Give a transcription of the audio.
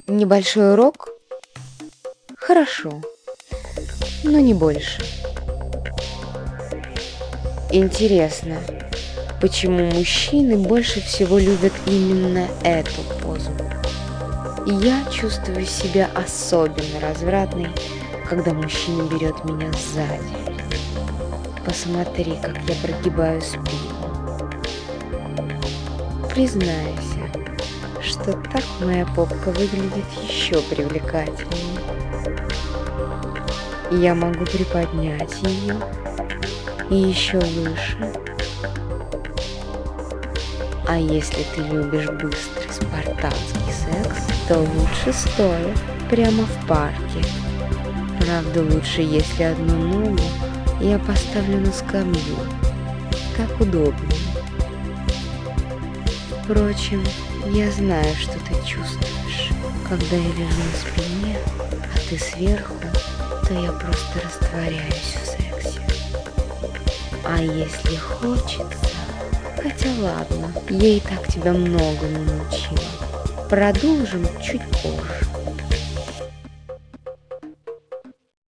Небольшой урок? Хорошо, но не больше. Интересно, почему мужчины больше всего любят именно эту позу? Я чувствую себя особенно развратной, когда мужчина берет меня сзади. Посмотри, как я прогибаю спину. Признайся, что так моя попка выглядит еще привлекательнее. Я могу приподнять ее и еще выше. А если ты любишь быстрый спартанский секс, то лучше стоя, прямо в парке. Правда, лучше, если одну ногу я поставлю на скамью. Так удобнее. Впрочем, я знаю, что ты чувствуешь. Когда я лежу на спине, а ты сверху, то я просто растворяюсь в сексе. А если хочется, хотя ладно, я и так тебя многому научила. Продолжим чуть позже.